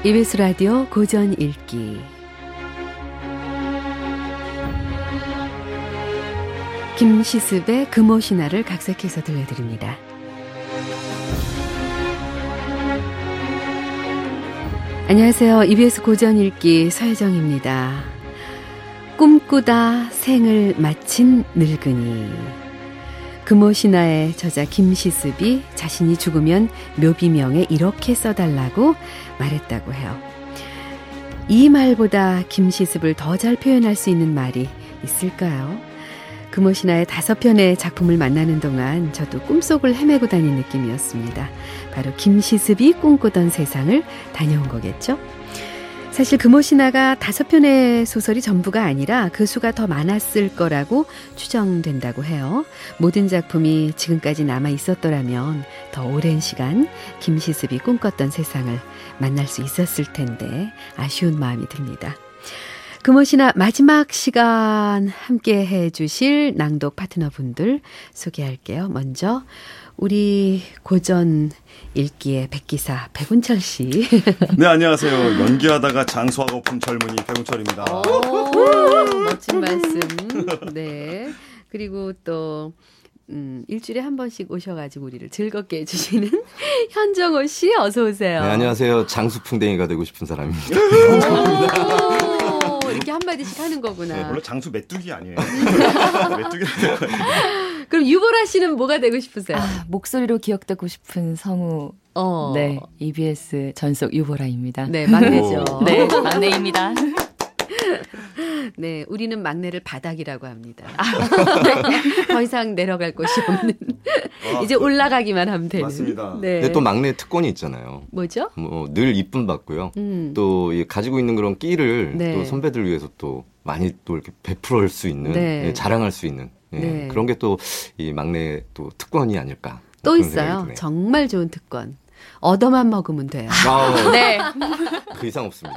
EBS 라디오 고전 읽기 김시습의 금오신화를 각색해서 들려드립니다. 안녕하세요. EBS 고전 읽기 서혜정입니다. 꿈꾸다 생을 마친 늙은이. 금오신화의 저자 김시습이 자신이 죽으면 묘비명에 이렇게 써달라고 말했다고 해요. 이 말보다 김시습을 더 잘 표현할 수 있는 말이 있을까요? 금오신화의 5편의 작품을 만나는 동안 저도 꿈속을 헤매고 다닌 느낌이었습니다. 바로 김시습이 꿈꾸던 세상을 다녀온 거겠죠? 사실 금오신화가 5편의 소설이 전부가 아니라 그 수가 더 많았을 거라고 추정된다고 해요. 모든 작품이 지금까지 남아 있었더라면 더 오랜 시간 김시습이 꿈꿨던 세상을 만날 수 있었을 텐데 아쉬운 마음이 듭니다. 금오신화 마지막 시간 함께 해주실 낭독 파트너분들 소개할게요. 먼저 우리 고전 읽기의 백기사 백운철 씨. 네, 안녕하세요. 연기하다가 장수하고픈 젊은이 백운철입니다. 멋진 말씀. 네. 그리고 또 일주일에 한 번씩 오셔가지고 우리를 즐겁게 해주시는 현정호 씨 어서 오세요. 네, 안녕하세요. 장수풍뎅이가 되고 싶은 사람입니다. 이렇게 한마디씩 하는 거구나. 네, 물론 장수 메뚜기 아니에요. 메뚜기. 그럼 유보라 씨는 뭐가 되고 싶으세요? 목소리로 기억되고 싶은 성우. 네, EBS 전속 유보라입니다. 네, 막내죠. 네, 막내입니다. 네, 우리는 막내를 바닥이라고 합니다. 네, 더 이상 내려갈 곳이 없는. 이제 올라가기만 하면 되는. 맞습니다. 네. 근데 또 막내 특권이 있잖아요. 뭐죠? 늘 이쁨 받고요. 또 가지고 있는 그런 끼를 네. 또 선배들 위해서 또 많이 또 이렇게 베풀을 수 있는, 네. 자랑할 수 있는 네. 그런 게 또 이 막내 또 특권이 아닐까. 또 있어요. 정말 좋은 특권. 얻어만 먹으면 돼요. 네. 그 이상 없습니다.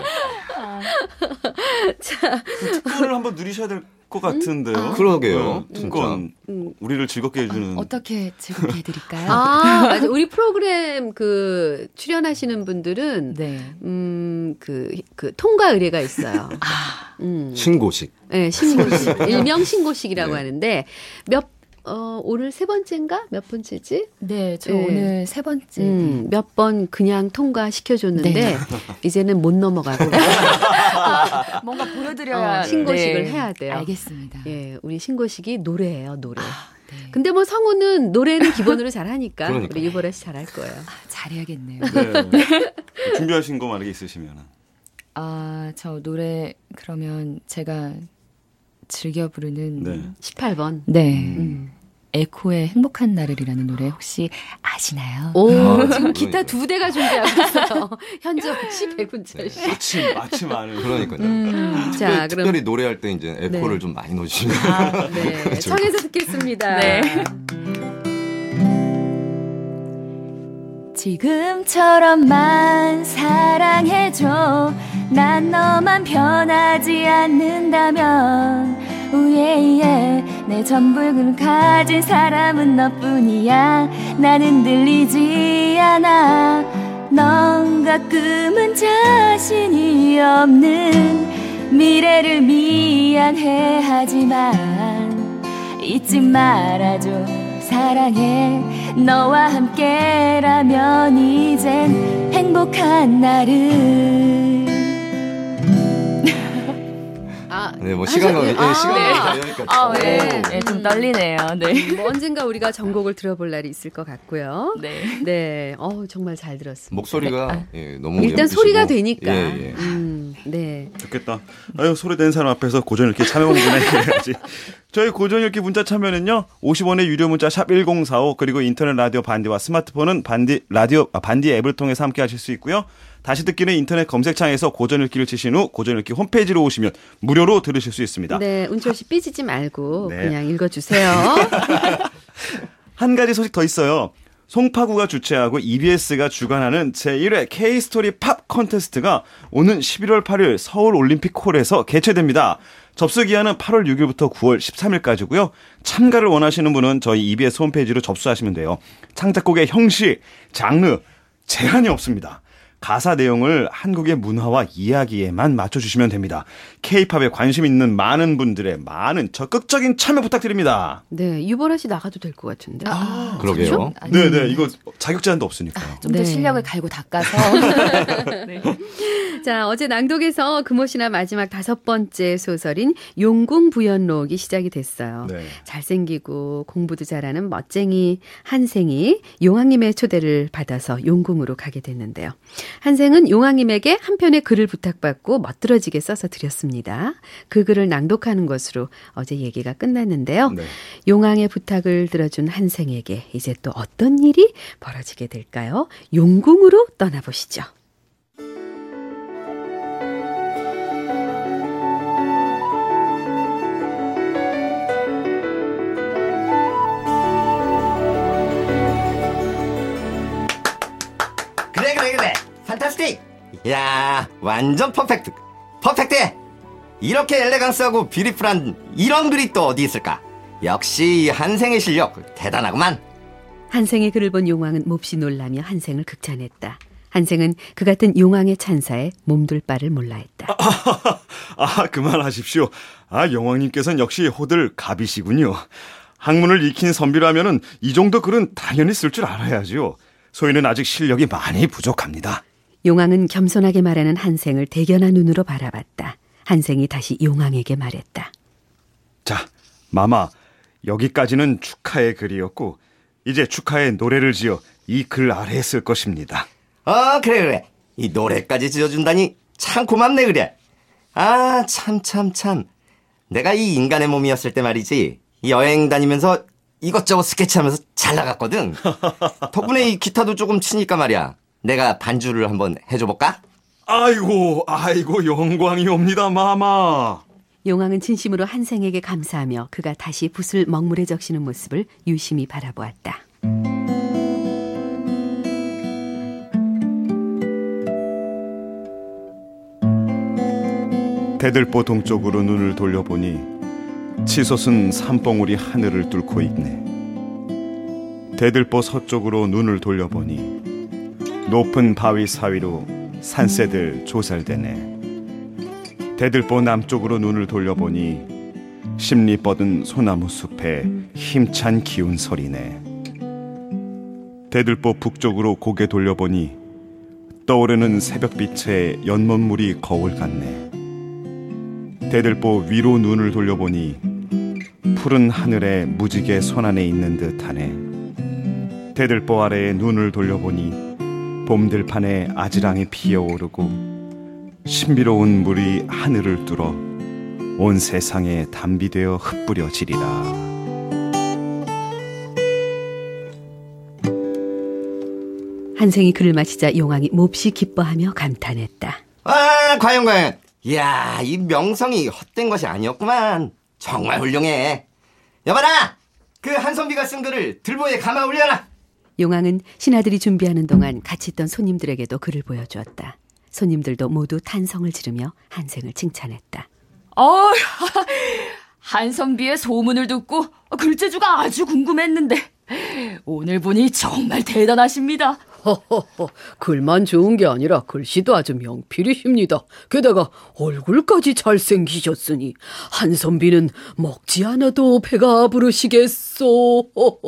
자, 특권을 한번 누리셔야 될 것 같은데요. 그러게요. 특권. 우리를 즐겁게 해주는. 어떻게 즐겁게 해드릴까요? 맞아. 우리 프로그램 출연하시는 분들은 네. 그 통과 의뢰가 있어요. 신고식. 네, 신고식. 일명 신고식이라고 네. 하는데 오늘 3번째인가? 몇 번째지? 네, 저 네. 오늘 3번째. 몇 번 그냥 통과시켜줬는데 네. 이제는 못 넘어가고 뭔가 보여드려야 신고식을 네. 해야 돼요. 알겠습니다. 예, 우리 신고식이 노래예요, 노래. 네. 근데 뭐 성우는 노래는 기본으로 잘하니까 그러니까. 우리 유보라 씨 잘할 거예요. 잘해야겠네요. 네. 준비하신 거 만약에 있으시면. 저 노래 그러면 제가 즐겨 부르는 네. 18번. 네. 에코의 행복한 날을이라는 노래 혹시 아시나요? 오, 아, 지금 기타 그러니까요. 2대가 준비하고 있어요. 현정 씨, 백운철 씨. 마침 아는. 그러니까요. 자, 그럼 특별히 노래할 때 이제 에코를 네. 좀 많이 넣어주시면. 네, 청해서 듣겠습니다. 네. 지금처럼만 사랑해줘. 난 너만 변하지 않는다면 우예예 내 전부를 가진 사람은 너뿐이야. 나는 들리지 않아. 넌 가끔은 자신이 없는 미래를 미안해하지만 잊지 말아줘. 사랑해. 너와 함께라면 이젠 행복한 날을. 네, 뭐 시간이 여기까지. 네. 네, 좀 떨리네요. 네. 뭐 언젠가 우리가 전곡을 들어볼 날이 있을 것 같고요. 네. 네, 정말 잘 들었습니다. 목소리가 너무 일단 예쁘시고. 소리가 되니까. 예. 네. 좋겠다. 아유, 소리 낸 사람 앞에서 고전 읽기 참여 보내야지. 저희 고전 읽기 문자 참여는요. 50원의 유료 문자 샵 1045 그리고 인터넷 라디오 반디와 스마트폰은 반디 앱을 통해서 함께 하실 수 있고요. 다시 듣기는 인터넷 검색창에서 고전 읽기를 치신 후 고전 읽기 홈페이지로 오시면 무료로 들으실 수 있습니다. 네, 운철 씨 삐지지 말고 네. 그냥 읽어주세요. 한 가지 소식 더 있어요. 송파구가 주최하고 EBS가 주관하는 제1회 K-스토리 팝 콘테스트가 오는 11월 8일 서울 올림픽홀에서 개최됩니다. 접수 기한은 8월 6일부터 9월 13일까지고요. 참가를 원하시는 분은 저희 EBS 홈페이지로 접수하시면 돼요. 창작곡의 형식, 장르, 제한이 없습니다. 가사 내용을 한국의 문화와 이야기에만 맞춰주시면 됩니다. K-팝에 관심 있는 많은 분들의 많은 적극적인 참여 부탁드립니다. 네, 유보라 씨 나가도 될 것 같은데. 그러게요. 네네, 이거 자격 제한도 없으니까. 좀 더 실력을 갈고 닦아서. 네. 자, 어제 낭독에서 금오씨나 마지막 5번째 소설인 용궁부연록이 시작이 됐어요. 네. 잘생기고 공부도 잘하는 멋쟁이 한생이 용왕님의 초대를 받아서 용궁으로 가게 됐는데요. 한생은 용왕님에게 한 편의 글을 부탁받고 멋들어지게 써서 드렸습니다. 그 글을 낭독하는 것으로 어제 얘기가 끝났는데요. 네. 용왕의 부탁을 들어준 한생에게 이제 또 어떤 일이 벌어지게 될까요? 용궁으로 떠나보시죠. 그래. 판타스틱. 야, 완전 퍼펙트. 퍼펙트해. 이렇게 엘레강스하고 뷰티풀한 이런 글이 또 어디 있을까? 역시 한생의 실력 대단하구만. 한생의 글을 본 용왕은 몹시 놀라며 한생을 극찬했다. 한생은 그 같은 용왕의 찬사에 몸둘 바를 몰라 했다. 그만하십시오. 용왕님께서는 역시 호들갑이시군요. 학문을 익힌 선비라면은 이 정도 글은 당연히 쓸 줄 알아야죠. 소희는 아직 실력이 많이 부족합니다. 용왕은 겸손하게 말하는 한생을 대견한 눈으로 바라봤다. 한생이 다시 용왕에게 말했다. 자, 마마, 여기까지는 축하의 글이었고 이제 축하의 노래를 지어 이 글 아래에 쓸 것입니다. 그래. 이 노래까지 지어준다니 참 고맙네 그래. 참. 내가 이 인간의 몸이었을 때 말이지, 여행 다니면서 이것저것 스케치하면서 잘 나갔거든. 덕분에 이 기타도 조금 치니까 말이야, 내가 반주를 한번 해줘볼까? 아이고 영광이 옵니다, 마마. 용왕은 진심으로 한생에게 감사하며 그가 다시 붓을 먹물에 적시는 모습을 유심히 바라보았다. 대들보 동쪽으로 눈을 돌려보니 치솟은 산봉우리 하늘을 뚫고 있네. 대들보 서쪽으로 눈을 돌려보니 높은 바위 사위로 산새들 조살되네. 대들보 남쪽으로 눈을 돌려보니 심리 뻗은 소나무 숲에 힘찬 기운 소리네. 대들보 북쪽으로 고개 돌려보니 떠오르는 새벽빛에 연못물이 거울 같네. 대들보 위로 눈을 돌려보니 푸른 하늘에 무지개 손안에 있는 듯하네. 대들보 아래에 눈을 돌려보니 봄들판에 아지랑이 피어오르고 신비로운 물이 하늘을 뚫어 온 세상에 담비되어 흩뿌려지리라. 한생이 글을 마치자 용왕이 몹시 기뻐하며 감탄했다. 과연. 이야, 이 명성이 헛된 것이 아니었구만. 정말 훌륭해. 여봐라, 그 한선비가 쓴 글을 들보에 감아 올려라. 용왕은 신하들이 준비하는 동안 같이 있던 손님들에게도 글을 보여주었다. 손님들도 모두 탄성을 지르며 한생을 칭찬했다. 한선비의 소문을 듣고 글재주가 아주 궁금했는데 오늘 보니 정말 대단하십니다. 허허허, 글만 좋은 게 아니라 글씨도 아주 명필이십니다. 게다가 얼굴까지 잘생기셨으니 한선비는 먹지 않아도 배가 부르시겠소.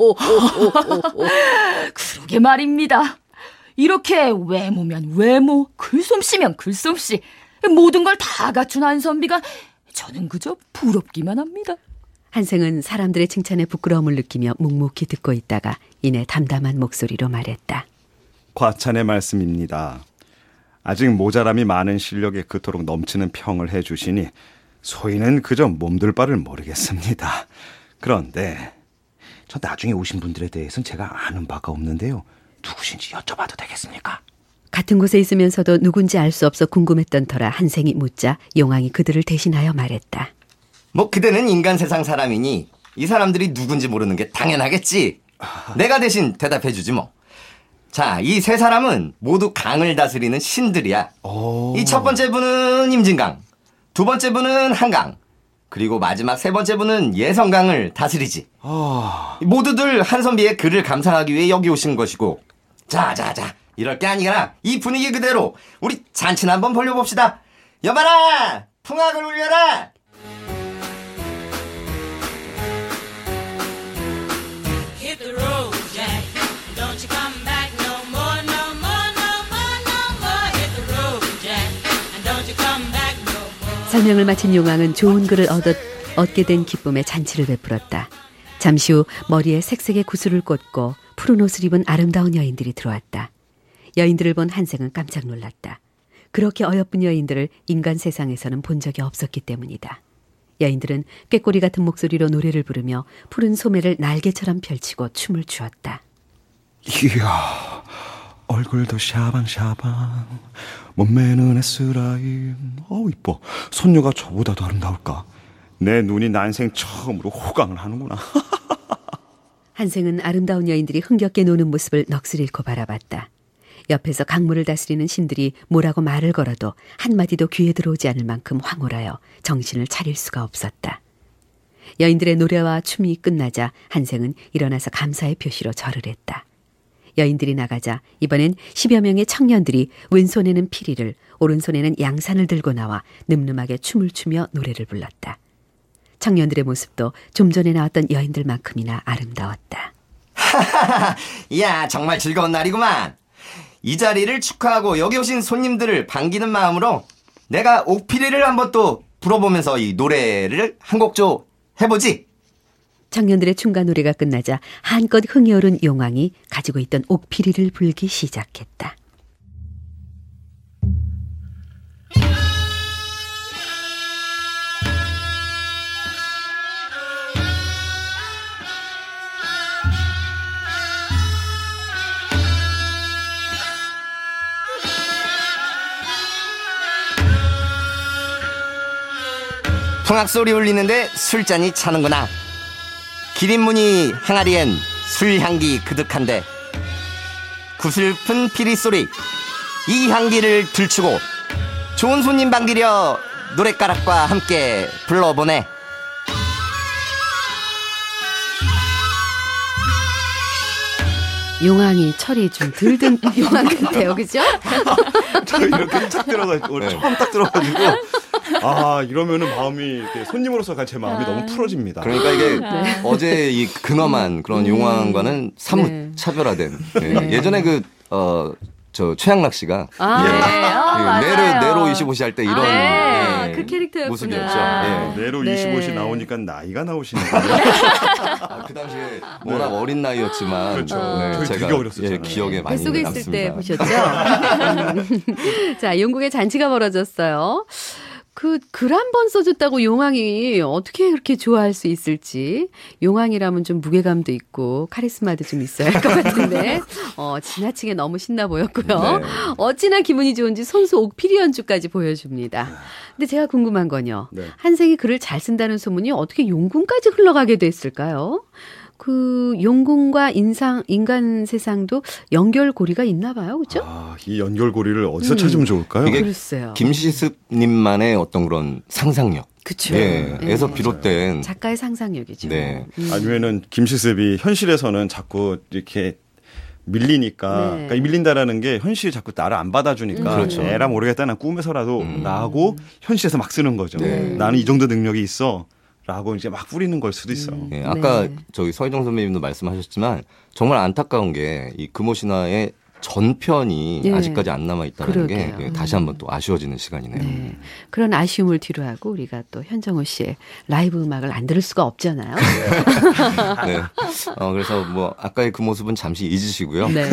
그러게 말입니다. 이렇게 외모면 외모, 글솜씨면 글솜씨, 모든 걸 다 갖춘 한선비가 저는 그저 부럽기만 합니다. 한생은 사람들의 칭찬에 부끄러움을 느끼며 묵묵히 듣고 있다가 이내 담담한 목소리로 말했다. 과찬의 말씀입니다. 아직 모자람이 많은 실력에 그토록 넘치는 평을 해주시니 소희는 그저 몸둘 바를 모르겠습니다. 그런데 저 나중에 오신 분들에 대해서는 제가 아는 바가 없는데요. 누구신지 여쭤봐도 되겠습니까? 같은 곳에 있으면서도 누군지 알 수 없어 궁금했던 터라 한생이 묻자 용왕이 그들을 대신하여 말했다. 그대는 인간 세상 사람이니 이 사람들이 누군지 모르는 게 당연하겠지. 내가 대신 대답해주지 뭐. 자, 이 세 사람은 모두 강을 다스리는 신들이야. 이 첫 번째 분은 임진강, 두 번째 분은 한강, 그리고 마지막 세 번째 분은 예성강을 다스리지. 모두들 한선비의 글을 감상하기 위해 여기 오신 것이고, 자, 이럴 게 아니라 이 분위기 그대로 우리 잔치나 한번 벌려봅시다. 여봐라, 풍악을 울려라. Hit the road, Jack. Don't you come back no more, no more, no more, no more. Hit the road, Jack. And don't you come back no more. 설명을 마친 용왕은 좋은 글을 얻게 된 기쁨에 잔치를 베풀었다. 잠시 후 머리에 색색의 구슬을 꽂고 푸른 옷을 입은 아름다운 여인들이 들어왔다. 여인들을 본 한생은 깜짝 놀랐다. 그렇게 어여쁜 여인들을 인간 세상에서는 본 적이 없었기 때문이다. 여인들은 꾀꼬리 같은 목소리로 노래를 부르며 푸른 소매를 날개처럼 펼치고 춤을 추었다. 이야, 얼굴도 샤방샤방, 몸매는 에스라임. 이뻐. 손녀가 저보다도 아름다울까? 내 눈이 난생 처음으로 호강을 하는구나. 한생은 아름다운 여인들이 흥겹게 노는 모습을 넋을 잃고 바라봤다. 옆에서 강물을 다스리는 신들이 뭐라고 말을 걸어도 한마디도 귀에 들어오지 않을 만큼 황홀하여 정신을 차릴 수가 없었다. 여인들의 노래와 춤이 끝나자 한생은 일어나서 감사의 표시로 절을 했다. 여인들이 나가자 이번엔 10여 명의 청년들이 왼손에는 피리를, 오른손에는 양산을 들고 나와 늠름하게 춤을 추며 노래를 불렀다. 청년들의 모습도 좀 전에 나왔던 여인들만큼이나 아름다웠다. 이야, 정말 즐거운 날이구만. 이 자리를 축하하고 여기 오신 손님들을 반기는 마음으로 내가 옥피리를 한번 또 불어보면서 이 노래를 한 곡 좀 해보지. 청년들의 춤과 노래가 끝나자 한껏 흥이 오른 용왕이 가지고 있던 옥피리를 불기 시작했다. 풍악소리 울리는데 술잔이 차는구나. 기린무늬 항아리엔 술향기 그득한데 구슬픈 피리소리, 이 향기를 들추고 좋은 손님 반기려 노랫가락과 함께 불러보네. 용왕이 철이 좀 들든 용왕 같아요, 그죠? 저 이렇게 딱 들어가지고 처음 딱 들어가지고 이러면은 마음이 이렇게 손님으로서 제 마음이 너무 풀어집니다. 그러니까 이게 어제 이 근엄한 그런 용왕과는 사뭇 차별화된. 네. 예전에 저 최양락 씨가 네로 25시 할 때 이런 그 캐릭터였구나. 모습이었죠. 네로 네. 25시 나오니까 나이가 나오시네요. 그 당시에 워낙 어린 나이였지만 그렇죠. 네, 되게 어렸었잖아요. 기억에 많이 뱃속에 남습니다. 있을 때 보셨죠? 자, 영국에 잔치가 벌어졌어요. 글 한 번 써줬다고 용왕이 어떻게 그렇게 좋아할 수 있을지. 용왕이라면 좀 무게감도 있고 카리스마도 좀 있어야 할 것 같은데 지나치게 너무 신나 보였고요. 네. 어찌나 기분이 좋은지 손수 옥피리 연주까지 보여줍니다. 근데 제가 궁금한 건요. 네. 한생이 글을 잘 쓴다는 소문이 어떻게 용궁까지 흘러가게 됐을까요? 그 용궁과 인간 세상도 연결고리가 있나 봐요. 그렇죠? 이 연결고리를 어디서 찾으면 좋을까요? 이게 글쎄요. 김시습님만의 어떤 그런 상상력. 그쵸. 에서 비롯된 작가의 상상력이죠. 네. 아니면은 김시습이 현실에서는 자꾸 이렇게 밀리니까, 그러니까 이 밀린다라는 게 현실이 자꾸 나를 안 받아주니까 그렇죠. 에라 모르겠다, 난 꿈에서라도 나하고 현실에서 막 쓰는 거죠. 나는 이 정도 능력이 있어. 라고 이제 막 뿌리는 걸 수도 있어요. 네, 아까 저기 서희정 선배님도 말씀하셨지만 정말 안타까운 게 이 금오신화의 전편이 아직까지 안 남아 있다는 게 다시 한번 또 아쉬워지는 시간이네요. 네. 그런 아쉬움을 뒤로 하고 우리가 또 현정호 씨의 라이브 음악을 안 들을 수가 없잖아요. 네. 그래서 뭐 아까의 그 모습은 잠시 잊으시고요. 네.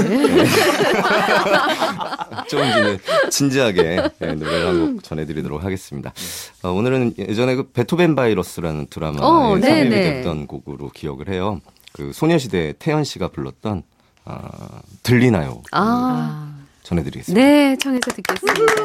좀 이제 진지하게 노래를 한 곡 전해드리도록 하겠습니다. 오늘은 예전에 그 베토벤 바이러스라는 드라마에 삽입이 됐던 곡으로 기억을 해요. 그 소녀시대 태연 씨가 불렀던 들리나요? 전해드리겠습니다. 네, 청해서 듣겠습니다.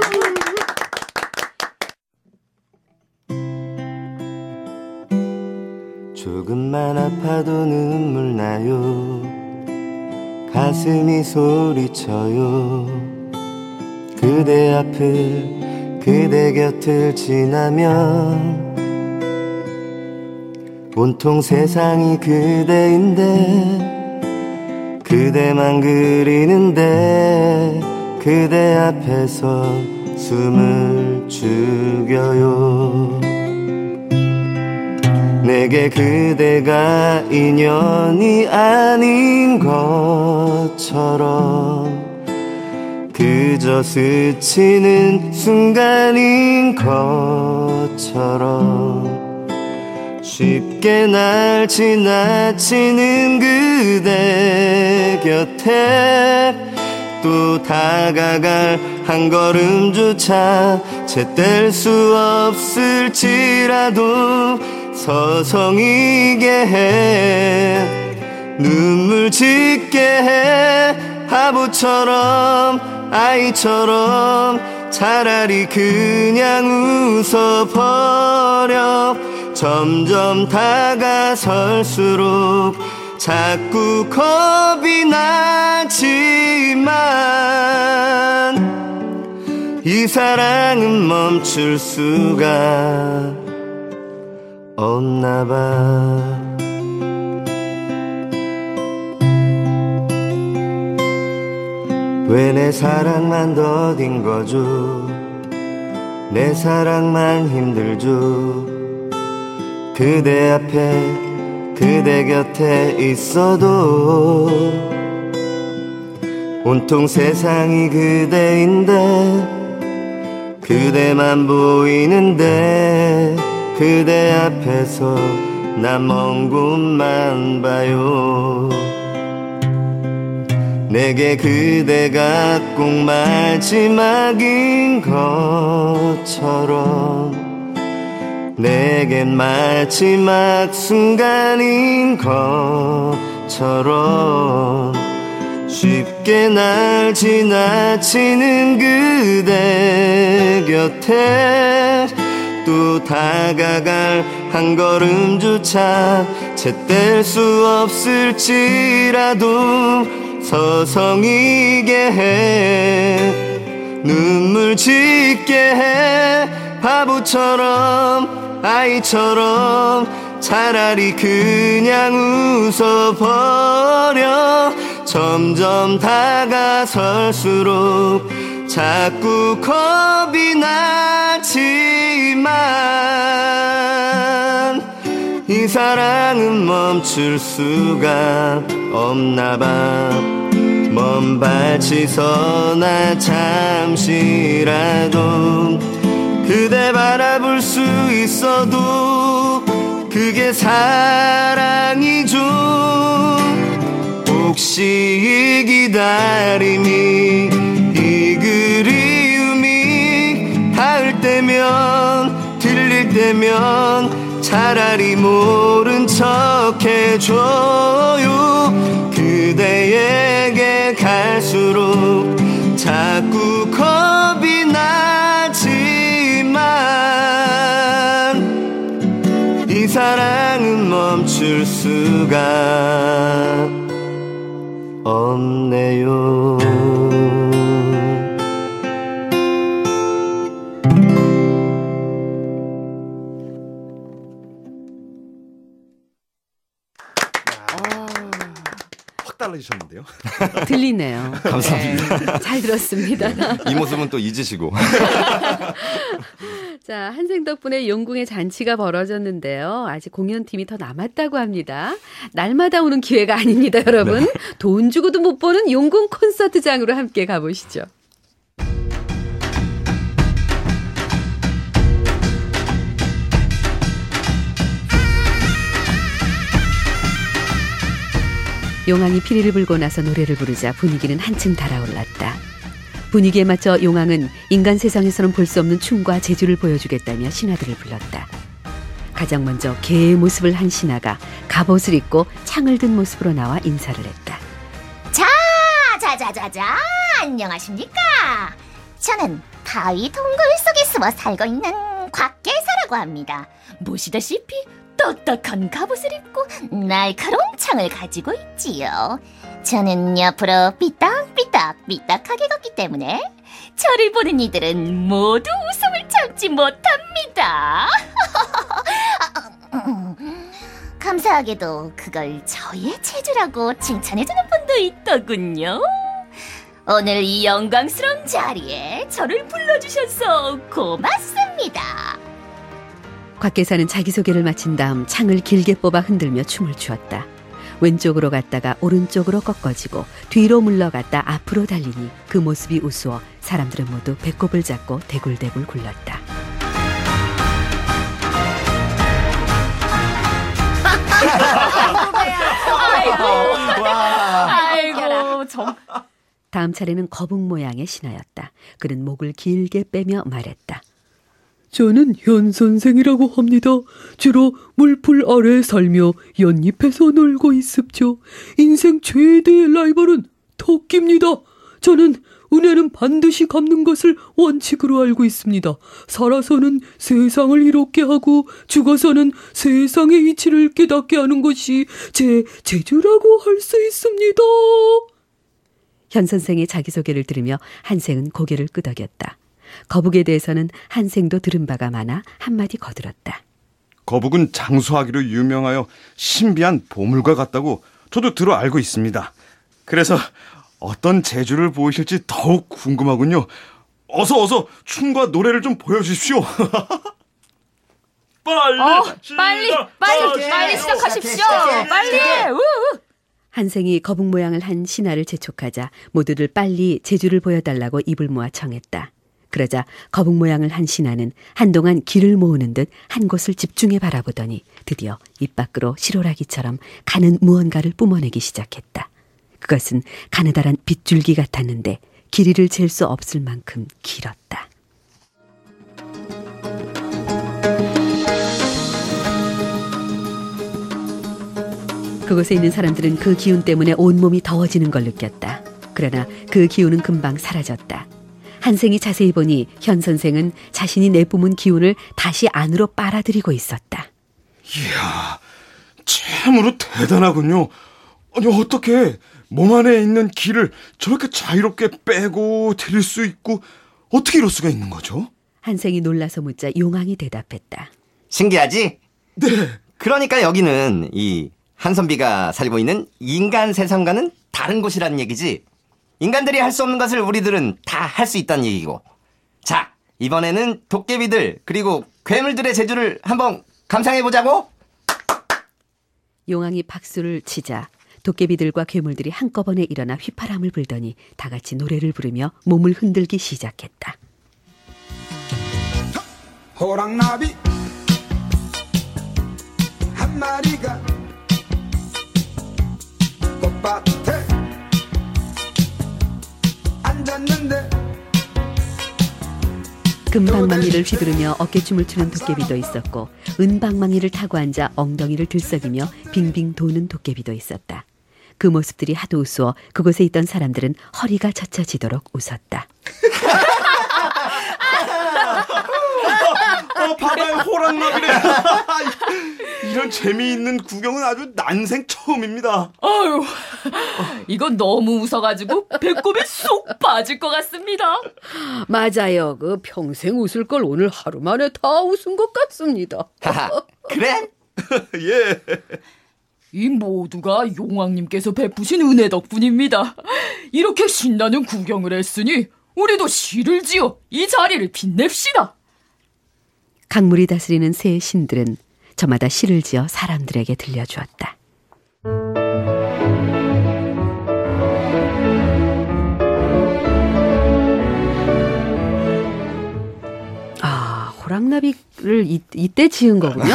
조금만 아파도 눈물 나요. 가슴이 소리쳐요. 그대 앞을 그대 곁을 지나면 온통 세상이 그대인데 그대만 그리는데 그대 앞에서 숨을 죽여요. 내게 그대가 인연이 아닌 것처럼 그저 스치는 순간인 것처럼 쉽게 날 지나치는 그대 곁에 또 다가갈 한 걸음조차 제뗄 수 없을지라도 서성이게 해 눈물 짓게 해 바보처럼 아이처럼 차라리 그냥 웃어버려 점점 다가설수록 자꾸 겁이 나지만 이 사랑은 멈출 수가 없나 봐. 왜 내 사랑만 더딘 거죠? 내 사랑만 힘들죠? 그대 앞에 그대 곁에 있어도 온통 세상이 그대인데 그대만 보이는데 그대 앞에서 난 먼 곳만 봐요. 내게 그대가 꼭 마지막인 것처럼 내겐 마지막 순간인 것처럼 쉽게 날 지나치는 그대 곁에 또 다가갈 한 걸음조차 제뗄 수 없을지라도 서성이게 해 눈물 짓게 해 바보처럼 아이처럼 차라리 그냥 웃어버려 점점 다가설수록 자꾸 겁이 나지만 이 사랑은 멈출 수가 없나 봐. 먼 발치 서나 잠시라도 그대 바라볼 수 있어도 그게 사랑이죠. 혹시 이 기다림이 이 그리움이 닿을 때면 들릴 때면 차라리 모른 척 해줘요. 그대에게 갈수록 자꾸 겁이 나지만 이 사랑은 멈출 수가 없네요. 달라지셨는데요. 들리네요. 감사합니다. 네, 잘 들었습니다. 이 모습은 또 잊으시고. 자, 한생 덕분에 용궁의 잔치가 벌어졌는데요. 아직 공연팀이 더 남았다고 합니다. 날마다 오는 기회가 아닙니다, 여러분. 네. 돈 주고도 못 보는 용궁 콘서트장으로 함께 가보시죠. 용왕이 피리를 불고 나서 노래를 부르자 분위기는 한층 달아올랐다. 분위기에 맞춰 용왕은 인간 세상에서는 볼 수 없는 춤과 재주를 보여주겠다며 신하들을 불렀다. 가장 먼저 개의 모습을 한 신하가 갑옷을 입고 창을 든 모습으로 나와 인사를 했다. 자자자자, 안녕하십니까? 저는 바위 동굴 속에 숨어 살고 있는 곽계사라고 합니다. 보시다시피 똑똑한 갑옷을 입고 날카로운 창을 가지고 있지요. 저는 옆으로 삐딱삐딱하게 걷기 때문에 저를 보는 이들은 모두 웃음을 참지 못합니다. 감사하게도 그걸 저희의 재주라고 칭찬해주는 분도 있더군요. 오늘 이 영광스러운 자리에 저를 불러주셔서 고맙습니다. 곽계사는 자기소개를 마친 다음 창을 길게 뽑아 흔들며 춤을 추었다. 왼쪽으로 갔다가 오른쪽으로 꺾어지고 뒤로 물러갔다 앞으로 달리니 그 모습이 우스워 사람들은 모두 배꼽을 잡고 대굴대굴 굴렀다. 아이고, 다음 차례는 거북 모양의 신하였다. 그는 목을 길게 빼며 말했다. 저는 현 선생이라고 합니다. 주로 물풀 아래 살며 연잎에서 놀고 있습죠. 인생 최대의 라이벌은 토끼입니다. 저는 은혜는 반드시 갚는 것을 원칙으로 알고 있습니다. 살아서는 세상을 이롭게 하고 죽어서는 세상의 이치를 깨닫게 하는 것이 제 재주라고 할 수 있습니다. 현 선생의 자기소개를 들으며 한생은 고개를 끄덕였다. 거북에 대해서는 한생도 들은 바가 많아 한마디 거들었다. 거북은 장수하기로 유명하여 신비한 보물과 같다고 저도 들어 알고 있습니다. 그래서 어떤 재주를 보이실지 더욱 궁금하군요. 어서 춤과 노래를 좀 보여주십시오. 빨리 시작하십시오. 빨리. 한생이 거북 모양을 한 신하를 재촉하자 모두들 빨리 재주를 보여달라고 입을 모아 청했다. 그러자 거북 모양을 한 신하는 한동안 기를 모으는 듯 한 곳을 집중해 바라보더니 드디어 입 밖으로 실오라기처럼 가는 무언가를 뿜어내기 시작했다. 그것은 가느다란 빗줄기 같았는데 길이를 잴 수 없을 만큼 길었다. 그곳에 있는 사람들은 그 기운 때문에 온몸이 더워지는 걸 느꼈다. 그러나 그 기운은 금방 사라졌다. 한생이 자세히 보니 현 선생은 자신이 내뿜은 기운을 다시 안으로 빨아들이고 있었다. 이야, 참으로 대단하군요. 아니, 어떻게 몸 안에 있는 기를 저렇게 자유롭게 빼고 들일 수 있고 어떻게 이럴 수가 있는 거죠? 한생이 놀라서 묻자 용왕이 대답했다. 신기하지? 네. 그러니까 여기는 이 한선비가 살고 있는 인간 세상과는 다른 곳이라는 얘기지. 인간들이 할 수 없는 것을 우리들은 다 할 수 있다는 얘기고. 자, 이번에는 도깨비들 그리고 괴물들의 재주를 한번 감상해보자고. 용왕이 박수를 치자 도깨비들과 괴물들이 한꺼번에 일어나 휘파람을 불더니 다 같이 노래를 부르며 몸을 흔들기 시작했다. 호랑나비 한 마리가 꽃밭에 앉았는데 금방망이를 휘두르며 어깨춤을 추는 도깨비도 있었고 은방망이를 타고 앉아 엉덩이를 들썩이며 빙빙 도는 도깨비도 있었다. 그 모습들이 하도 우스워 그곳에 있던 사람들은 허리가 젖혀지도록 웃었다. 바다의 호랑나비래. 이런 재미있는 구경은 아주 난생 처음입니다. 아유, 이건 너무 웃어가지고 배꼽이 쏙 빠질 것 같습니다. 맞아요. 그 평생 웃을 걸 오늘 하루 만에 다 웃은 것 같습니다. 그래? 예. 이 모두가 용왕님께서 베푸신 은혜 덕분입니다. 이렇게 신나는 구경을 했으니 우리도 시를 지어 이 자리를 빛냅시다. 강물이 다스리는 새 신들은 저마다 시를 지어 사람들에게 들려주었다. 호랑나비를 이때 지은 거군요.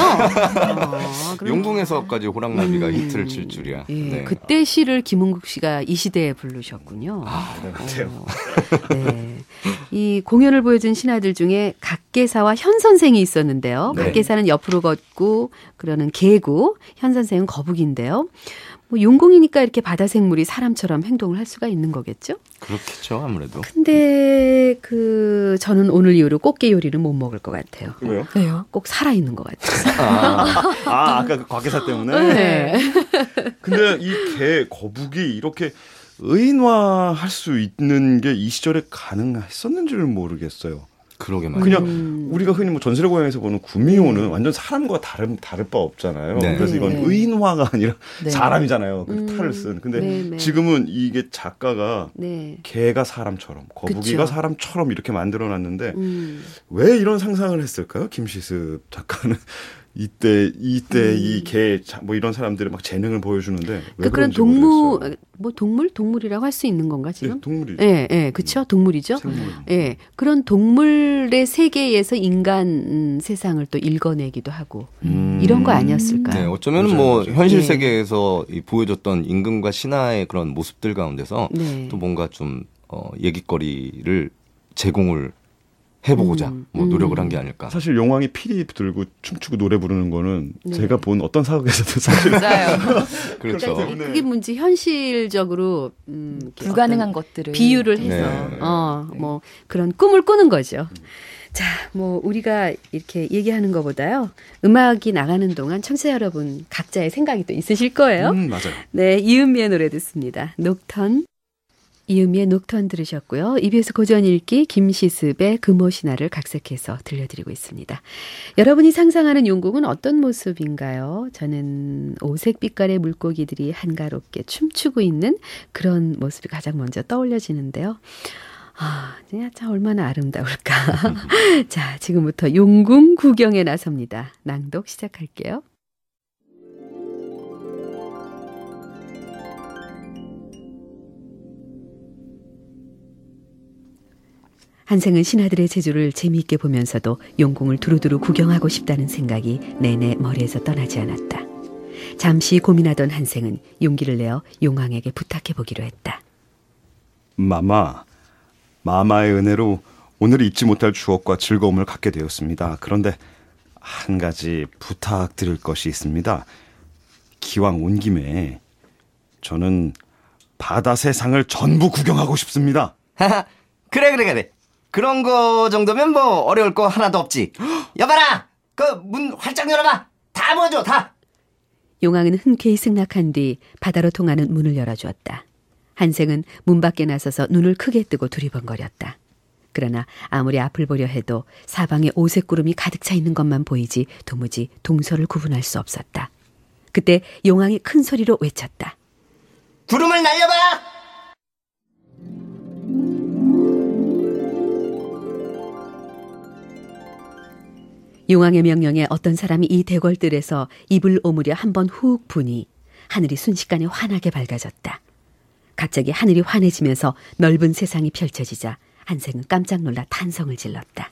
용궁에서까지 호랑나비가 히트를 칠 줄이야. 예, 네. 그때 시를 김은국 씨가 이 시대에 부르셨군요. 그래요. 네. 이 공연을 보여준 신하들 중에 각계사와 현 선생이 있었는데요. 네. 각계사는 옆으로 걷고 그러는 개구, 현 선생은 거북인데요. 뭐 용궁이니까 이렇게 바다 생물이 사람처럼 행동을 할 수가 있는 거겠죠? 그렇겠죠, 아무래도. 근데 저는 오늘 이후로 꽃게 요리는 못 먹을 것 같아요. 왜요? 왜요? 꼭 살아있는 것 같아요. 아까 그 곽계사 때문에. 네. 근데 이 개 거북이 이렇게 의인화할 수 있는 게 이 시절에 가능했었는지를 모르겠어요. 그러게 말이에요. 그냥 우리가 흔히 뭐 전설의 고향에서 보는 구미호는 완전 사람과 다를 바 없잖아요. 네. 그래서 이건 네. 의인화가 아니라 네. 사람이잖아요. 그 탈을 쓴. 근데 네. 지금은 이게 작가가 네. 개가 사람처럼, 거북이가 그쵸. 사람처럼 이렇게 만들어놨는데 왜 이런 상상을 했을까요? 김시습 작가는 이때 이 개 뭐 이런 사람들의 막 재능을 보여주는데 왜 그런 그런지 모르겠어요. 동물이라고 할 수 있는 건가 지금? 네, 동물이죠. 예, 그렇죠. 동물이죠. 생물. 예, 그런 동물의 세계에서 인간 세상을 또 읽어내기도 하고 이런 거 아니었을까요? 네, 어쩌면 맞아요, 뭐 맞아요. 현실 네. 세계에서 이 보여줬던 임금과 신하의 그런 모습들 가운데서 네. 또 뭔가 좀 얘기거리를 제공을 해보고자 뭐 노력을 한 게 아닐까. 사실 용왕이 피리 들고 춤추고 노래 부르는 거는 네. 제가 본 어떤 사극에서도 사실 맞아요. 그렇죠. 그러니까 그게 문제 현실적으로 이렇게 불가능한 어떤 것들을 비유를 해서 네. 뭐 그런 꿈을 꾸는 거죠. 자, 뭐 우리가 이렇게 얘기하는 것보다요. 음악이 나가는 동안 청취자 여러분 각자의 생각이 또 있으실 거예요. 맞아요. 네, 이은미의 노래 듣습니다. 녹턴. 이은미의 녹턴 들으셨고요. EBS 고전 읽기 김시습의 금오신화를 각색해서 들려드리고 있습니다. 여러분이 상상하는 용궁은 어떤 모습인가요? 저는 오색 빛깔의 물고기들이 한가롭게 춤추고 있는 그런 모습이 가장 먼저 떠올려지는데요. 참 얼마나 아름다울까. 자, 지금부터 용궁 구경에 나섭니다. 낭독 시작할게요. 한생은 신하들의 제주를 재미있게 보면서도 용궁을 두루두루 구경하고 싶다는 생각이 내내 머리에서 떠나지 않았다. 잠시 고민하던 한생은 용기를 내어 용왕에게 부탁해보기로 했다. 마마의 은혜로 오늘 잊지 못할 추억과 즐거움을 갖게 되었습니다. 그런데 한 가지 부탁드릴 것이 있습니다. 기왕 온 김에 저는 바다 세상을 전부 구경하고 싶습니다. 그래. 그런 거 정도면 뭐 어려울 거 하나도 없지. 여봐라! 그 문 활짝 열어봐! 다 보여줘, 다! 용왕은 흔쾌히 승낙한 뒤 바다로 통하는 문을 열어주었다. 한생은 문 밖에 나서서 눈을 크게 뜨고 두리번거렸다. 그러나 아무리 앞을 보려 해도 사방에 오색 구름이 가득 차 있는 것만 보이지 도무지 동서를 구분할 수 없었다. 그때 용왕이 큰 소리로 외쳤다. 구름을 날려봐! 용왕의 명령에 어떤 사람이 이 대궐들에서 입을 오므려 한번 훅 부니 하늘이 순식간에 환하게 밝아졌다. 갑자기 하늘이 환해지면서 넓은 세상이 펼쳐지자 한생은 깜짝 놀라 탄성을 질렀다.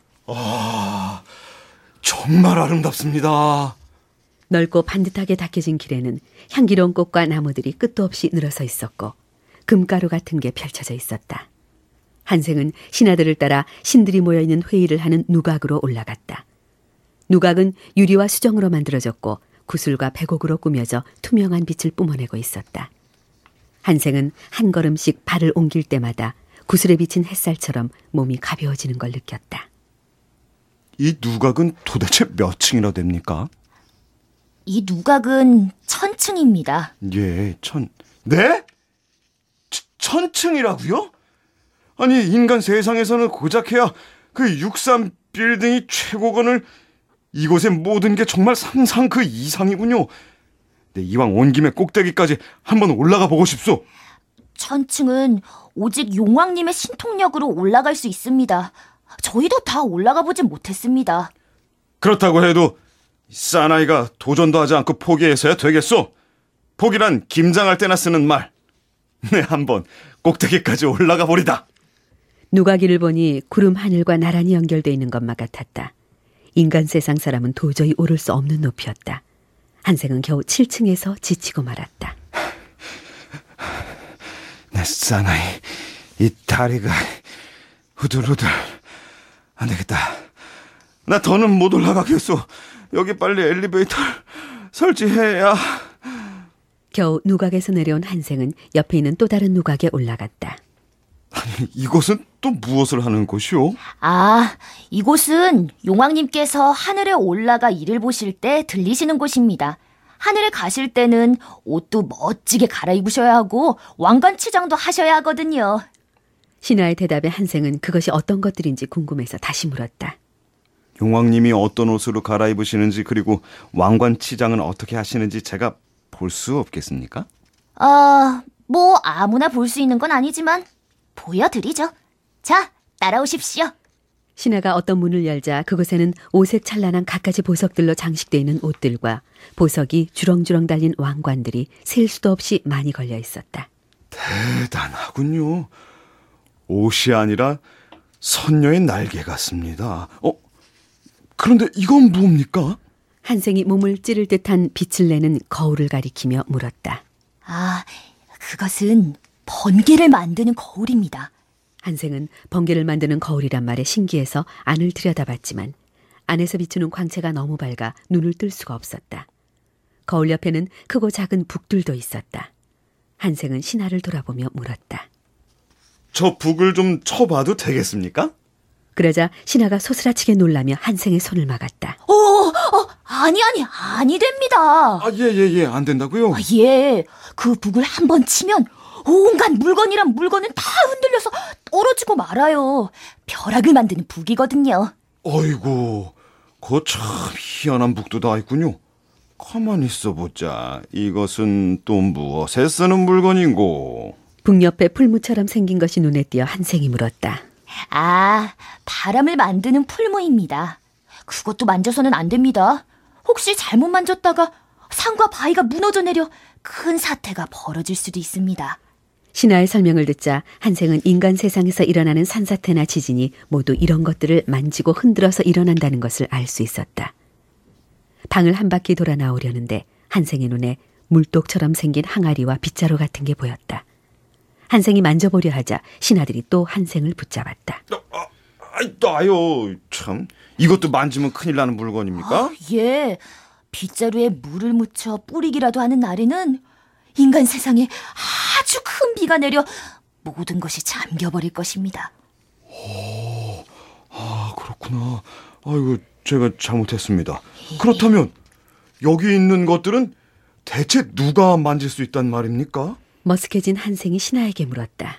정말 아름답습니다. 넓고 반듯하게 닦여진 길에는 향기로운 꽃과 나무들이 끝도 없이 늘어서 있었고 금가루 같은 게 펼쳐져 있었다. 한생은 신하들을 따라 신들이 모여있는 회의를 하는 누각으로 올라갔다. 누각은 유리와 수정으로 만들어졌고 구슬과 백옥으로 꾸며져 투명한 빛을 뿜어내고 있었다. 한생은 한 걸음씩 발을 옮길 때마다 구슬에 비친 햇살처럼 몸이 가벼워지는 걸 느꼈다. 이 누각은 도대체 몇 층이나 됩니까? 이 누각은 1000층입니다. 예, 네? 1000층이라고요? 아니, 인간 세상에서는 고작해야 그 63 빌딩이 최고건을 이곳의 모든 게 정말 상상 그 이상이군요. 네, 이왕 온 김에 꼭대기까지 한번 올라가 보고 싶소. 1000층은 오직 용왕님의 신통력으로 올라갈 수 있습니다. 저희도 다 올라가 보진 못했습니다. 그렇다고 해도 사나이가 도전도 하지 않고 포기해서야 되겠소. 포기란 김장할 때나 쓰는 말. 네, 한번 꼭대기까지 올라가 보리다. 누각이를 보니 구름 하늘과 나란히 연결되어 있는 것만 같았다. 인간 세상 사람은 도저히 오를 수 없는 높이였다. 한생은 겨우 7층에서 지치고 말았다. 내 사나이, 이 다리가 후들후들. 안 되겠다. 나 더는 못 올라가겠소. 여기 빨리 엘리베이터를 설치해야. 겨우 누각에서 내려온 한생은 옆에 있는 또 다른 누각에 올라갔다. 아니, 이곳은 또 무엇을 하는 곳이오? 이곳은 용왕님께서 하늘에 올라가 일을 보실 때 들리시는 곳입니다. 하늘에 가실 때는 옷도 멋지게 갈아입으셔야 하고 왕관 치장도 하셔야 하거든요. 신하의 대답에 한생은 그것이 어떤 것들인지 궁금해서 다시 물었다. 용왕님이 어떤 옷으로 갈아입으시는지 그리고 왕관 치장은 어떻게 하시는지 제가 볼 수 없겠습니까? 뭐 아무나 볼 수 있는 건 아니지만 보여드리죠. 자, 따라오십시오. 신하가 어떤 문을 열자 그곳에는 오색 찬란한 갖가지 보석들로 장식되어 있는 옷들과 보석이 주렁주렁 달린 왕관들이 셀 수도 없이 많이 걸려 있었다. 대단하군요. 옷이 아니라 선녀의 날개 같습니다. 그런데 이건 뭡니까? 한생이 몸을 찌를 듯한 빛을 내는 거울을 가리키며 물었다. 그것은 번개를 만드는 거울입니다. 한생은 번개를 만드는 거울이란 말에 신기해서 안을 들여다봤지만 안에서 비추는 광채가 너무 밝아 눈을 뜰 수가 없었다. 거울 옆에는 크고 작은 북들도 있었다. 한생은 신하를 돌아보며 물었다. 저 북을 좀 쳐봐도 되겠습니까? 그러자 신하가 소스라치게 놀라며 한생의 손을 막았다. 아니 됩니다. 예, 안 된다고요? 예, 그 북을 한번 치면 온갖 물건이란 물건은 다 흔들려서 떨어지고 말아요. 벼락을 만드는 북이거든요. 어이구, 그거 참 희한한 북도 다 있군요. 가만히 있어보자. 이것은 또 무엇에 쓰는 물건인고? 북 옆에 풀무처럼 생긴 것이 눈에 띄어 한생이 물었다. 바람을 만드는 풀무입니다. 그것도 만져서는 안 됩니다. 혹시 잘못 만졌다가 산과 바위가 무너져 내려 큰 사태가 벌어질 수도 있습니다. 신하의 설명을 듣자 한생은 인간 세상에서 일어나는 산사태나 지진이 모두 이런 것들을 만지고 흔들어서 일어난다는 것을 알 수 있었다. 방을 한 바퀴 돌아 나오려는데 한생의 눈에 물독처럼 생긴 항아리와 빗자루 같은 게 보였다. 한생이 만져보려 하자 신하들이 또 한생을 붙잡았다. 나요, 참. 이것도 만지면 큰일 나는 물건입니까? 예, 빗자루에 물을 묻혀 뿌리기라도 하는 날에는 인간 세상에 아주 큰 비가 내려 모든 것이 잠겨버릴 것입니다. 그렇구나. 아이고, 제가 잘못했습니다. 그렇다면 여기 있는 것들은 대체 누가 만질 수 있단 말입니까? 머쓱해진 한생이 신하에게 물었다.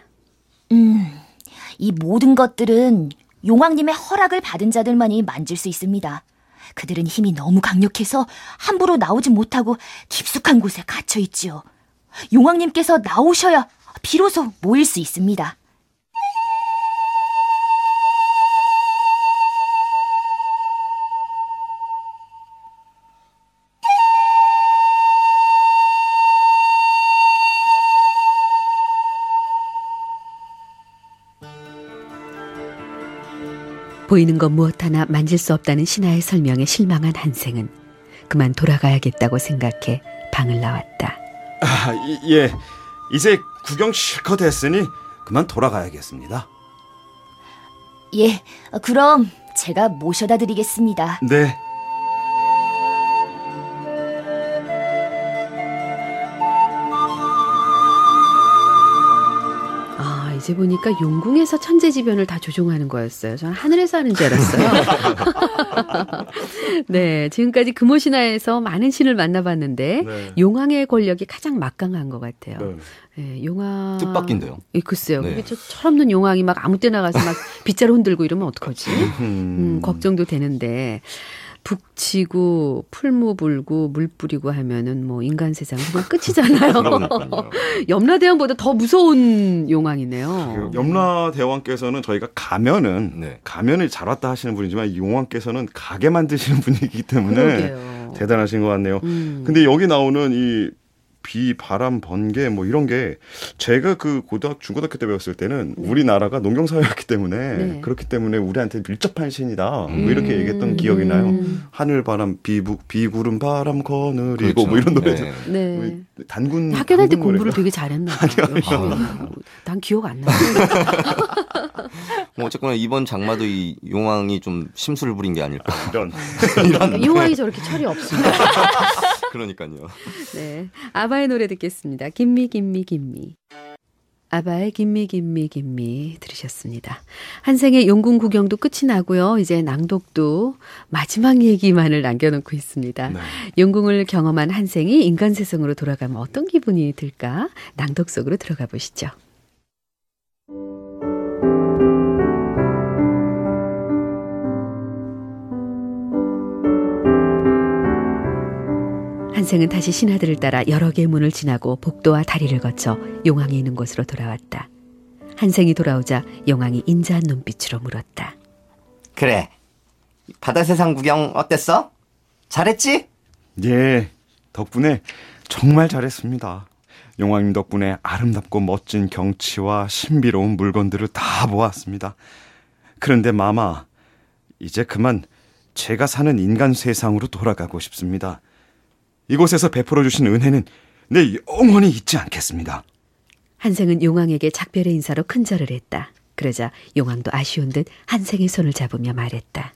이 모든 것들은 용왕님의 허락을 받은 자들만이 만질 수 있습니다. 그들은 힘이 너무 강력해서 함부로 나오지 못하고 깊숙한 곳에 갇혀 있지요. 용왕님께서 나오셔야 비로소 모일 수 있습니다. 보이는 것 무엇 하나 만질 수 없다는 신하의 설명에 실망한 한생은 그만 돌아가야겠다고 생각해 방을 나왔다. 예, 이제 구경 실컷 했으니 그만 돌아가야겠습니다. 예, 그럼 제가 모셔다 드리겠습니다. 네. 이제 보니까 용궁에서 천재지변을 다 조종하는 거였어요. 저는 하늘에서 하는 줄 알았어요. 네, 지금까지 금오신화에서 많은 신을 만나봤는데 네. 용왕의 권력이 가장 막강한 것 같아요. 네. 네, 용왕 뜻밖인데요. 예, 글쎄요. 네. 그게 철없는 용왕이 막 아무 때나 가서 막 빗자루 흔들고 이러면 어떡하지? 걱정도 되는데. 북치고 풀무 불고 물 뿌리고 하면은 뭐 인간 세상 그냥 끝이잖아요. 염라대왕보다 더 무서운 용왕이네요. 염라대왕께서는 저희가 가면을 잘 왔다 하시는 분이지만 용왕께서는 가게 만드시는 분이기 때문에 그러게요. 대단하신 것 같네요. 근데 여기 나오는 이 비, 바람, 번개 뭐 이런 게 제가 그 중고등학교 때 배웠을 때는 우리나라가 농경사회였기 때문에 그렇기 때문에 우리한테 밀접한 신이다 뭐 이렇게 얘기했던 기억이 나요. 하늘, 바람, 비, 구름, 바람, 거느리고 그렇죠. 뭐 이런 노래죠. 네. 단군 학교 다닐 때 공부를 되게 잘했나 봐요. 난 기억 안 나요. 뭐 어쨌거나 이번 장마도 이 용왕이 좀 심술을 부린 게 아닐까. 이런. 용왕이 저렇게 철이 없습니다. 그러니까요. 네, 아바의 노래 듣겠습니다. 김미 김미 김미. 아바의 김미 김미 김미 들으셨습니다. 한생의 용궁 구경도 끝이 나고요. 이제 낭독도 마지막 얘기만을 남겨놓고 있습니다. 네. 용궁을 경험한 한생이 인간 세상으로 돌아가면 어떤 기분이 들까? 낭독 속으로 들어가 보시죠. 한생은 다시 신하들을 따라 여러 개의 문을 지나고 복도와 다리를 거쳐 용왕이 있는 곳으로 돌아왔다. 한생이 돌아오자 용왕이 인자한 눈빛으로 물었다. 그래, 바다 세상 구경 어땠어? 잘했지? 예, 덕분에 정말 잘했습니다. 용왕님 덕분에 아름답고 멋진 경치와 신비로운 물건들을 다 보았습니다. 그런데 마마, 이제 그만 제가 사는 인간 세상으로 돌아가고 싶습니다. 이곳에서 베풀어 주신 은혜는 내 영원히 잊지 않겠습니다. 한생은 용왕에게 작별의 인사로 큰절을 했다. 그러자 용왕도 아쉬운 듯 한생의 손을 잡으며 말했다.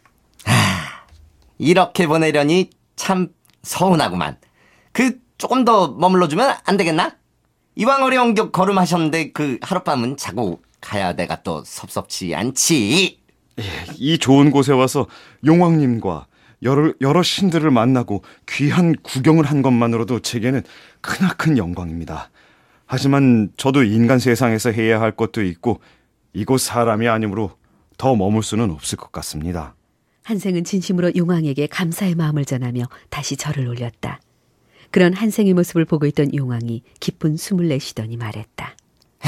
이렇게 보내려니 참 서운하구만. 조금 더 머물러주면 안 되겠나? 이왕 어려운 격 걸음하셨는데 하룻밤은 자고 가야 내가 또 섭섭지 않지. 이 좋은 곳에 와서 용왕님과 여러 신들을 만나고 귀한 구경을 한 것만으로도 제게는 크나큰 영광입니다. 하지만 저도 인간 세상에서 해야 할 것도 있고 이곳 사람이 아니므로 더 머물 수는 없을 것 같습니다. 한생은 진심으로 용왕에게 감사의 마음을 전하며 다시 절을 올렸다. 그런 한생의 모습을 보고 있던 용왕이 깊은 숨을 내쉬더니 말했다.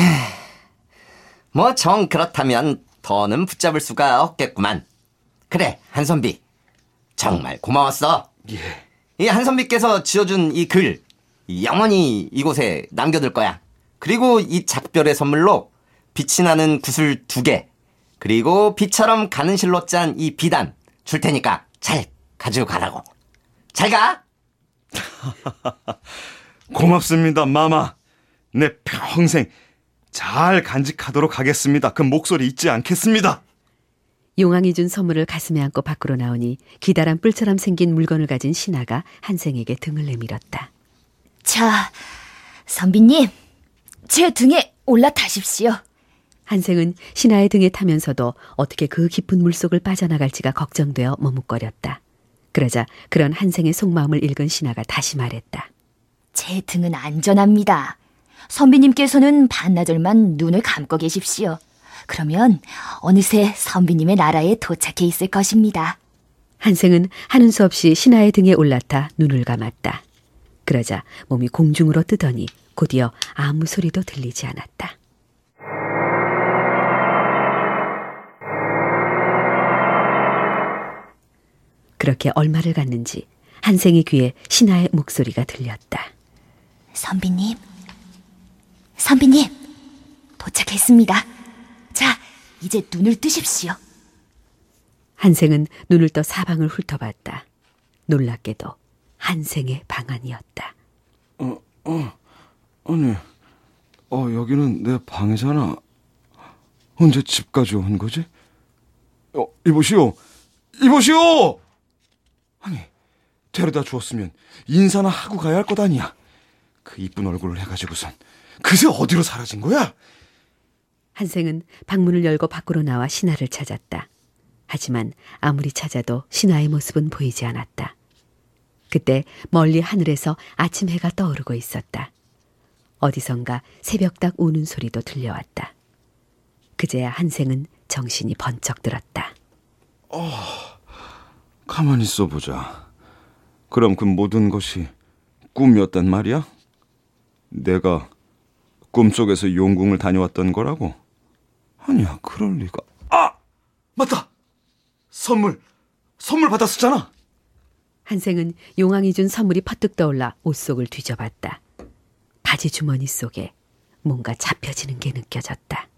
뭐 정 그렇다면 더는 붙잡을 수가 없겠구만. 그래, 한선비. 정말 고마웠어. 예. 이 한선비께서 지어준 이 글 영원히 이곳에 남겨둘 거야. 그리고 이 작별의 선물로 빛이 나는 구슬 2개, 그리고 비처럼 가는 실로 짠 이 비단 줄 테니까 잘 가지고 가라고. 잘 가. 고맙습니다, 마마. 내 평생 잘 간직하도록 하겠습니다. 그 목소리 잊지 않겠습니다. 용왕이 준 선물을 가슴에 안고 밖으로 나오니 기다란 뿔처럼 생긴 물건을 가진 신하가 한생에게 등을 내밀었다. 자, 선비님, 제 등에 올라타십시오. 한생은 신하의 등에 타면서도 어떻게 그 깊은 물속을 빠져나갈지가 걱정되어 머뭇거렸다. 그러자 그런 한생의 속마음을 읽은 신하가 다시 말했다. 제 등은 안전합니다. 선비님께서는 반나절만 눈을 감고 계십시오. 그러면 어느새 선비님의 나라에 도착해 있을 것입니다. 한생은 하는 수 없이 신하의 등에 올라타 눈을 감았다. 그러자 몸이 공중으로 뜨더니 곧이어 아무 소리도 들리지 않았다. 그렇게 얼마를 갔는지 한생의 귀에 신하의 목소리가 들렸다. 선비님, 도착했습니다. 자, 이제 눈을 뜨십시오. 한생은 눈을 떠 사방을 훑어봤다. 놀랍게도 한생의 방안이었다. 아니, 여기는 내 방이잖아. 언제 집까지 온 거지? 이보시오! 아니, 데려다 주었으면 인사나 하고 가야 할 것 아니야. 그 이쁜 얼굴을 해가지고선 그새 어디로 사라진 거야? 한생은 방문을 열고 밖으로 나와 신하를 찾았다. 하지만 아무리 찾아도 신하의 모습은 보이지 않았다. 그때 멀리 하늘에서 아침 해가 떠오르고 있었다. 어디선가 새벽닭 우는 소리도 들려왔다. 그제야 한생은 정신이 번쩍 들었다. 가만히 있어보자. 그럼 그 모든 것이 꿈이었단 말이야? 내가 꿈속에서 용궁을 다녀왔던 거라고? 아니야, 그럴 리가. 맞다! 선물 받았었잖아. 한생은 용왕이 준 선물이 퍼뜩 떠올라 옷 속을 뒤져봤다. 바지 주머니 속에 뭔가 잡혀지는 게 느껴졌다.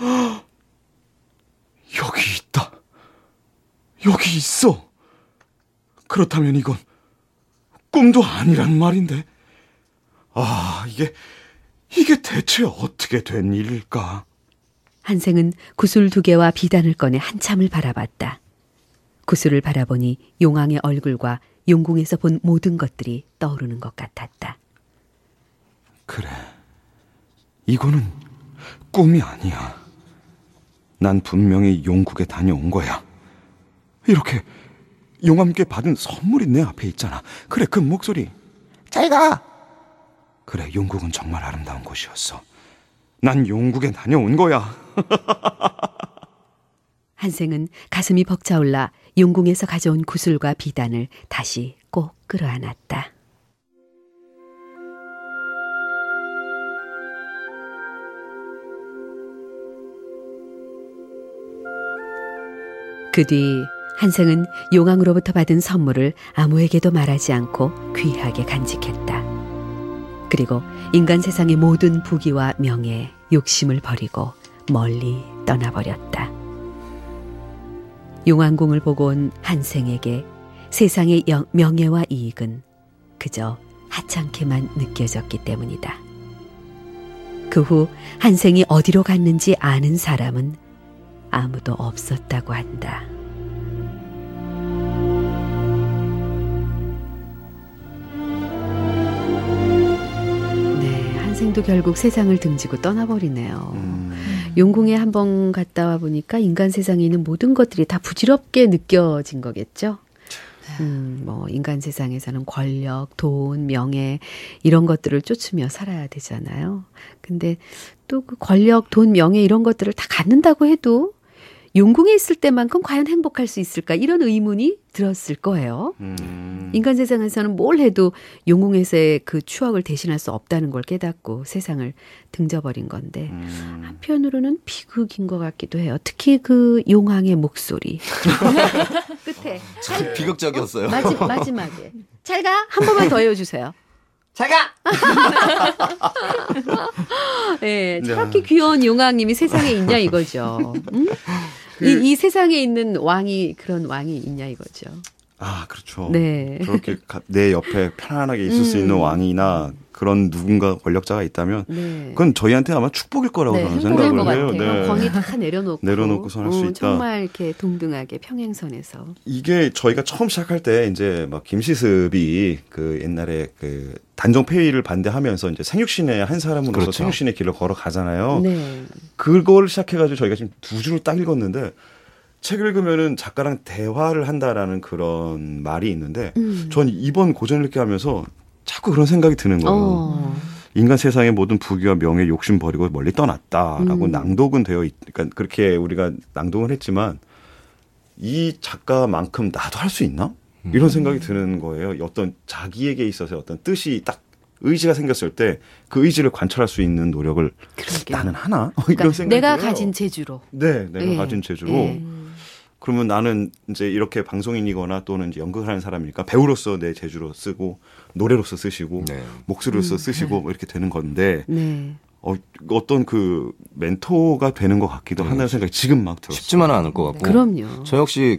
여기 있다. 여기 있어. 그렇다면 이건 꿈도 아니란 말인데. 이게 대체 어떻게 된 일일까? 한생은 구슬 2개와 비단을 꺼내 한참을 바라봤다. 구슬을 바라보니 용왕의 얼굴과 용궁에서 본 모든 것들이 떠오르는 것 같았다. 그래, 이거는 꿈이 아니야. 난 분명히 용국에 다녀온 거야. 이렇게 용왕께 받은 선물이 내 앞에 있잖아. 그래, 그 목소리. 잘 가. 그래, 용국은 정말 아름다운 곳이었어. 난 용국에 다녀온 거야. 한생은 가슴이 벅차올라 용궁에서 가져온 구슬과 비단을 다시 꼭 끌어안았다. 그 뒤 한생은 용왕으로부터 받은 선물을 아무에게도 말하지 않고 귀하게 간직했다. 그리고 인간 세상의 모든 부귀와 명예, 욕심을 버리고 멀리 떠나버렸다. 용왕궁을 보고 온 한생에게 세상의 명예와 이익은 그저 하찮게만 느껴졌기 때문이다. 그 후 한생이 어디로 갔는지 아는 사람은 아무도 없었다고 한다. 네, 한생도 결국 세상을 등지고 떠나버리네요. 용궁에 한번 갔다 와 보니까 인간 세상에 있는 모든 것들이 다 부질없게 느껴진 거겠죠. 뭐 인간 세상에서는 권력, 돈, 명예 이런 것들을 쫓으며 살아야 되잖아요. 근데 또 그 권력, 돈, 명예 이런 것들을 다 갖는다고 해도 용궁에 있을 때만큼 과연 행복할 수 있을까 이런 의문이 들었을 거예요. 인간 세상에서는 뭘 해도 용궁에서의 그 추억을 대신할 수 없다는 걸 깨닫고 세상을 등져버린 건데 한편으로는 비극인 것 같기도 해요. 특히 그 용왕의 목소리. 끝에. 참 비극적이었어요. 마지막에. 잘 가. 한 번만 더 해주세요. 잘 가! 네, 저렇게 귀여운 용왕님이 세상에 있냐 이거죠. 응? 이 세상에 있는 왕이 그런 왕이 있냐 이거죠. 아, 그렇죠. 네. 저렇게 내 옆에 편안하게 있을 수 있는 왕이나 그런 누군가 권력자가 있다면 네. 그건 저희한테 아마 축복일 거라고 저는 행복할 것 생각을 해요. 같아요. 네. 권위 다 내려놓고 살 수 있다. 정말 이렇게 동등하게 평행선에서. 이게 저희가 처음 시작할 때 이제 막 김시습이 그 옛날에 그 단종 폐위를 반대하면서 이제 생육신의 한 사람으로서 그렇죠. 생육신의 길을 걸어가잖아요. 네. 그걸 시작해가지고 저희가 지금 2주를 딱 읽었는데 책 읽으면은 작가랑 대화를 한다라는 그런 말이 있는데 전 이번 고전 읽기 하면서 자꾸 그런 생각이 드는 거예요. 인간 세상의 모든 부귀와 명예 욕심 버리고 멀리 떠났다라고 낭독은 되어 그러니까 그렇게 우리가 낭독을 했지만 이 작가만큼 나도 할 수 있나? 이런 생각이 드는 거예요. 어떤 자기에게 있어서 어떤 뜻이 딱 의지가 생겼을 때 그 의지를 관철할 수 있는 노력을 그러게요. 나는 하나? 그러니까 이런 생각이 내가 들어요. 가진 재주로. 네, 내가 예. 가진 재주로. 예. 그러면 나는 이제 이렇게 방송인이거나 또는 이제 연극을 하는 사람이니까 배우로서 내 재주로 쓰고 노래로서 쓰시고 네. 목소리로서 쓰시고 뭐 이렇게 되는 건데 네. 어떤 그 멘토가 되는 것 같기도 하다는 생각이 지금 막 들었어요. 쉽지만은 않을 것 같고. 그럼요. 저 역시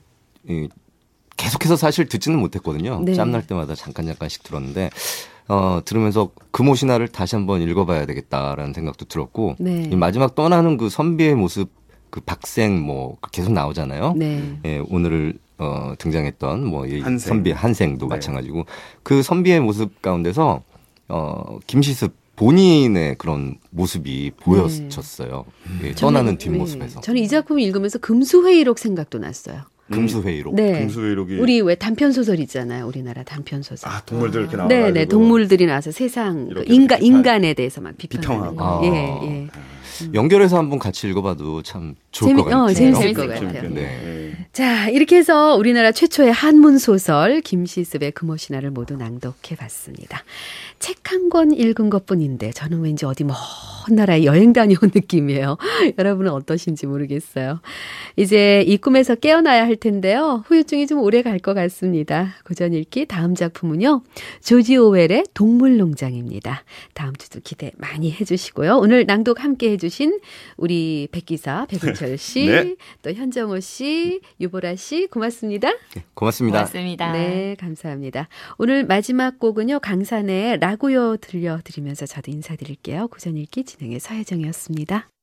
계속해서 사실 듣지는 못했거든요. 네. 짬날 때마다 잠깐씩 들었는데 들으면서 금오 신화를 다시 한번 읽어봐야 되겠다라는 생각도 들었고 네. 이 마지막 떠나는 그 선비의 모습 그 박생 뭐 계속 나오잖아요. 네. 예, 오늘 등장했던 뭐 이 한생. 선비 한생도 네. 마찬가지고 그 선비의 모습 가운데서 김시습 본인의 그런 모습이 보여졌어요. 예, 떠나는 뒷모습에서. 저는 이 작품을 읽으면서 금수회의록 생각도 났어요. 금수회의록. 네. 금수회의록이 우리 왜 단편 소설 있잖아요. 우리나라 단편 소설. 아 동물들 이렇게 나와가지고 네네 동물들이 나와서 세상 그 이렇게 인간에 대해서만 비평하는 비평하고. 거. 아. 예. 연결해서 한번 같이 읽어봐도 참 좋을 것 같아요. 재밌을 것 재밌겠네요. 같아요. 네. 자, 이렇게 해서 우리나라 최초의 한문 소설 김시습의 금오 신화를 모두 낭독해 봤습니다. 책 한 권 읽은 것뿐인데 저는 왠지 어디 먼 나라에 여행 다녀온 느낌이에요. 여러분은 어떠신지 모르겠어요. 이제 이 꿈에서 깨어나야 할 텐데요. 후유증이 좀 오래 갈 것 같습니다. 고전 읽기 다음 작품은요. 조지 오웰의 동물농장입니다. 다음 주도 기대 많이 해주시고요. 오늘 낭독 함께 해주신 우리 백기사 백은철 씨, 네. 또 현정호 씨, 유보라 씨 고맙습니다. 고맙습니다. 고맙습니다. 네, 감사합니다. 오늘 마지막 곡은요. 강산의 라구요 들려드리면서 저도 인사드릴게요. 고전 읽기 진행의 서혜정이었습니다.